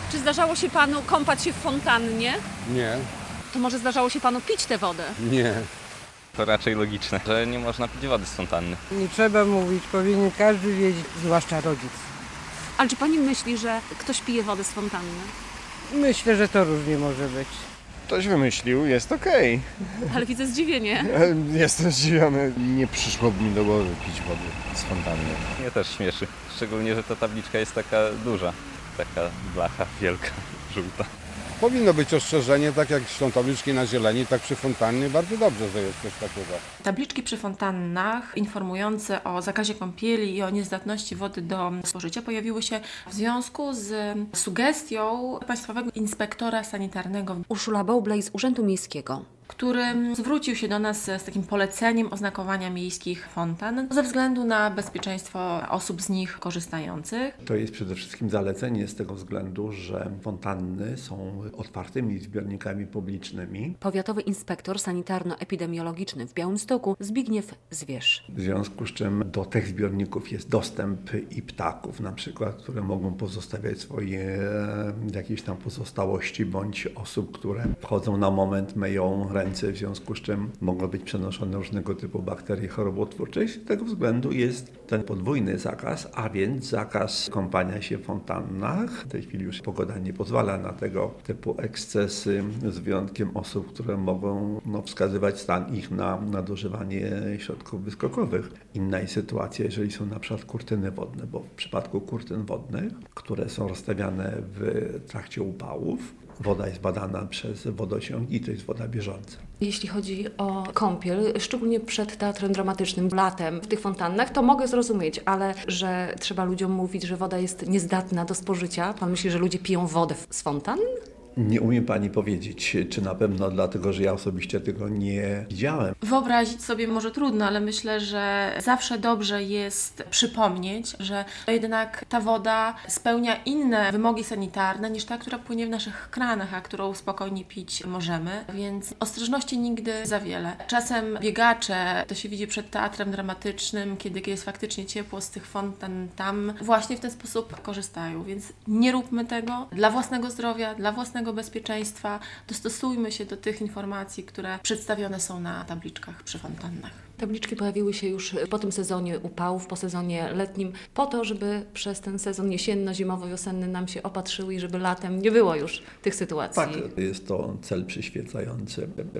Czy zdarzało się panu kąpać się w fontannie? Nie, To może zdarzało się panu pić tę wodę? nie. To raczej logiczne, że nie można pić wody z fontanny. Nie trzeba mówić, powinien każdy wiedzieć, zwłaszcza rodzic. Ale czy pani myśli, że ktoś pije wodę z fontanny? Myślę, że to różnie może być. Ktoś wymyślił, jest okej. Ale widzę zdziwienie. Jestem zdziwiony. Nie przyszłoby mi do głowy pić wody z fontanny. Mnie też śmieszy, szczególnie, że ta tabliczka jest taka duża, taka blacha wielka, żółta. Powinno być ostrzeżenie, tak jak są tabliczki na zieleni, tak przy fontannie. Bardzo dobrze, że jest coś takiego. Tabliczki przy fontannach informujące o zakazie kąpieli i o niezdatności wody do spożycia pojawiły się w związku z sugestią Państwowego Inspektora Sanitarnego, Urszula Bowlej z Urzędu Miejskiego. który zwrócił się do nas z takim poleceniem oznakowania miejskich fontan ze względu na bezpieczeństwo osób z nich korzystających. To jest przede wszystkim zalecenie z tego względu, że fontanny są otwartymi zbiornikami publicznymi. Powiatowy inspektor sanitarno-epidemiologiczny w Białymstoku Zbigniew Zwierz. W związku z czym do tych zbiorników jest dostęp i ptaków na przykład, które mogą pozostawiać swoje jakieś tam pozostałości, bądź osób, które wchodzą na moment, myją ręce, w związku z czym mogą być przenoszone różnego typu bakterie chorobotwórcze. Z tego względu jest ten podwójny zakaz, a więc zakaz kąpania się w fontannach. W tej chwili już pogoda nie pozwala na tego typu ekscesy, z wyjątkiem osób, które mogą wskazywać stan ich na nadużywanie środków wyskokowych. Inna jest sytuacja, jeżeli są na przykład kurtyny wodne, bo w przypadku kurtyn wodnych, które są rozstawiane w trakcie upałów, woda jest badana przez wodociąg i to jest woda bieżąca. Jeśli chodzi o kąpiel, szczególnie przed teatrem dramatycznym, latem w tych fontannach, to mogę zrozumieć, ale że trzeba ludziom mówić, że woda jest niezdatna do spożycia. Pan myśli, że ludzie piją wodę z fontan? Nie umiem pani powiedzieć, czy na pewno dlatego, że ja osobiście tego nie widziałem. Wyobrazić sobie może trudno, ale myślę, że zawsze dobrze jest przypomnieć, że jednak ta woda spełnia inne wymogi sanitarne niż ta, która płynie w naszych kranach, a którą spokojnie pić możemy, więc ostrożności nigdy za wiele. Czasem biegacze, to się widzi przed teatrem dramatycznym, kiedy jest faktycznie ciepło z tych fontan, tam właśnie w ten sposób korzystają, więc nie róbmy tego dla własnego zdrowia, dla własnego bezpieczeństwa. Dostosujmy się do tych informacji, które przedstawione są na tabliczkach przy fontannach. Tabliczki pojawiły się już po tym sezonie upałów, po sezonie letnim, po to, żeby przez ten sezon jesienno-zimowo-wiosenny nam się opatrzyły i żeby latem nie było już tych sytuacji. Tak, jest to cel przyświecający.